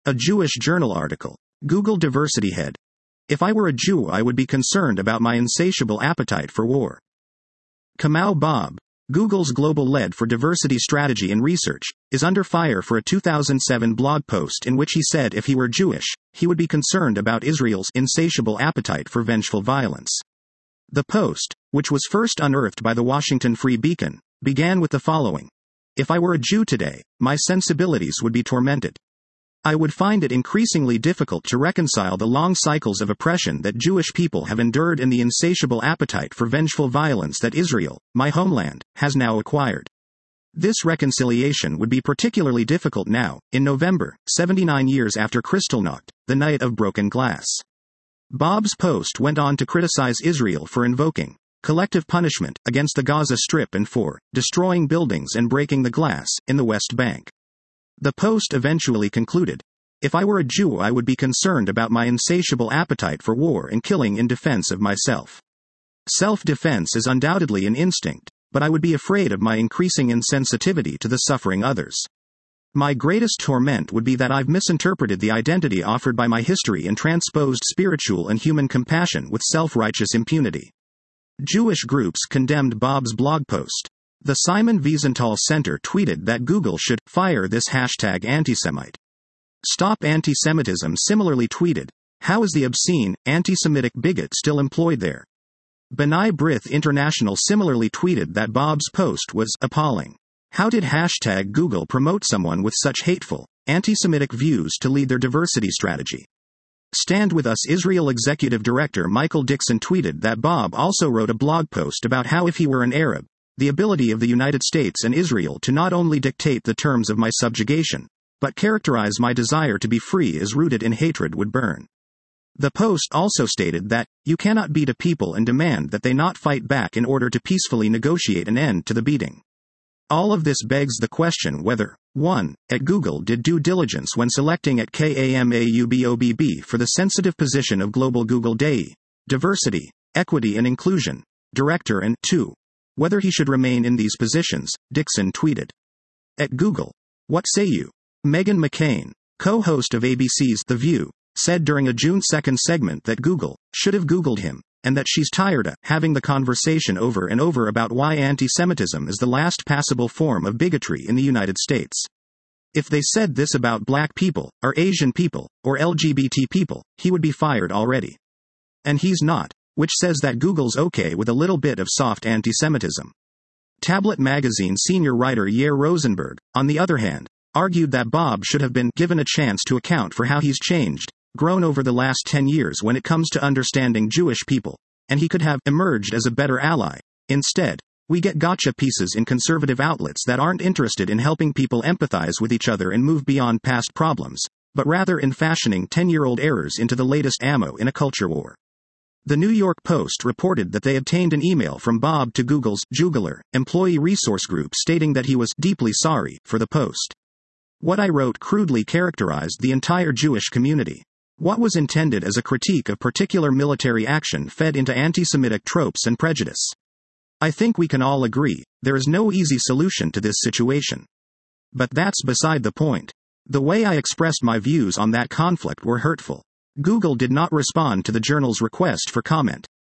A Jewish Journal article. Google diversity head. If I were a Jew, I would be concerned about my insatiable appetite for war. Kamau Bob, Google's global lead for diversity strategy and research, is under fire for a 2007 blog post in which he said if he were Jewish, he would be concerned about Israel's insatiable appetite for vengeful violence. The post, which was first unearthed by the Washington Free Beacon, began with the following. If I were a Jew today, my sensibilities would be tormented. I would find it increasingly difficult to reconcile the long cycles of oppression that Jewish people have endured and the insatiable appetite for vengeful violence that Israel, my homeland, has now acquired. This reconciliation would be particularly difficult now, in November, 79 years after Kristallnacht, the night of broken glass. Bob's post went on to criticize Israel for invoking collective punishment against the Gaza Strip and for destroying buildings and breaking the glass in the West Bank. The post eventually concluded, if I were a Jew, I would be concerned about my insatiable appetite for war and killing in defense of myself. Self-defense is undoubtedly an instinct, but I would be afraid of my increasing insensitivity to the suffering others. My greatest torment would be that I've misinterpreted the identity offered by my history and transposed spiritual and human compassion with self-righteous impunity. Jewish groups condemned Bob's blog post. The Simon Wiesenthal Center tweeted that Google should fire this #antisemite. Stop Antisemitism similarly tweeted, how is the obscene, anti-Semitic bigot still employed there? B'nai B'rith International similarly tweeted that Bob's post was appalling. How did #Google promote someone with such hateful, anti-Semitic views to lead their diversity strategy? Stand With Us Israel Executive Director Michael Dixon tweeted that Bob also wrote a blog post about how if he were an Arab, the ability of the United States and Israel to not only dictate the terms of my subjugation, but characterize my desire to be free is rooted in hatred would burn. The post also stated that, you cannot beat a people and demand that they not fight back in order to peacefully negotiate an end to the beating. All of this begs the question whether, 1. At Google did due diligence when selecting at KAMAUBOBB for the sensitive position of Global Google DEI, Diversity, Equity and Inclusion, Director and 2. Whether he should remain in these positions, Dixon tweeted. At Google. What say you? Meghan McCain, co-host of ABC's The View, said during a June 2 segment that Google should have Googled him, and that she's tired of having the conversation over and over about why anti-Semitism is the last passable form of bigotry in the United States. If they said this about black people, or Asian people, or LGBT people, he would be fired already. And he's not. Which says that Google's okay with a little bit of soft anti-Semitism. Tablet magazine senior writer Yair Rosenberg, on the other hand, argued that Bob should have been given a chance to account for how he's grown over the last 10 years when it comes to understanding Jewish people, and he could have emerged as a better ally. Instead, we get gotcha pieces in conservative outlets that aren't interested in helping people empathize with each other and move beyond past problems, but rather in fashioning 10-year-old errors into the latest ammo in a culture war. The New York Post reported that they obtained an email from Bob to Google's Jugular employee resource group stating that he was deeply sorry for the post. What I wrote crudely characterized the entire Jewish community. What was intended as a critique of particular military action fed into anti-Semitic tropes and prejudice. I think we can all agree, there is no easy solution to this situation. But that's beside the point. The way I expressed my views on that conflict were hurtful. Google did not respond to the journal's request for comment.